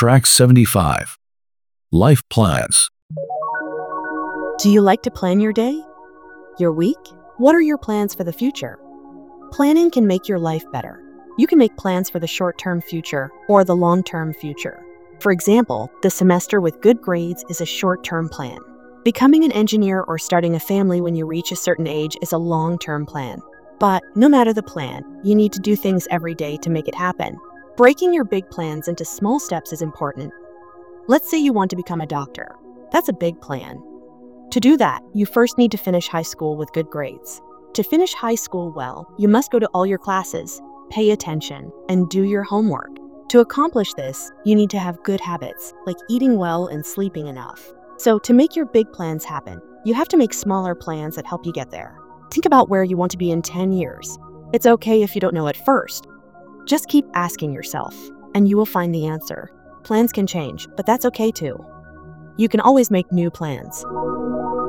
Track 75. Life Plans. Do you like to plan your day? Your week? What are your plans for the future? Planning can make your life better. You can make plans for the short-term future or the long-term future. For example, the semester with good grades is a short-term plan. Becoming an engineer or starting a family when you reach a certain age is a long-term plan. But no matter the plan, you need to do things every day to make it happen. Breaking your big plans into small steps is important. Let's say you want to become a doctor. That's a big plan. To do that, you first need to finish high school with good grades. To finish high school well, you must go to all your classes, pay attention, and do your homework. To accomplish this, you need to have good habits, like eating well and sleeping enough. So to make your big plans happen, you have to make smaller plans that help you get there. Think about where you want to be in 10 years. It's okay if you don't know at first. Just keep asking yourself, and you will find the answer. Plans can change, but that's okay too. You can always make new plans.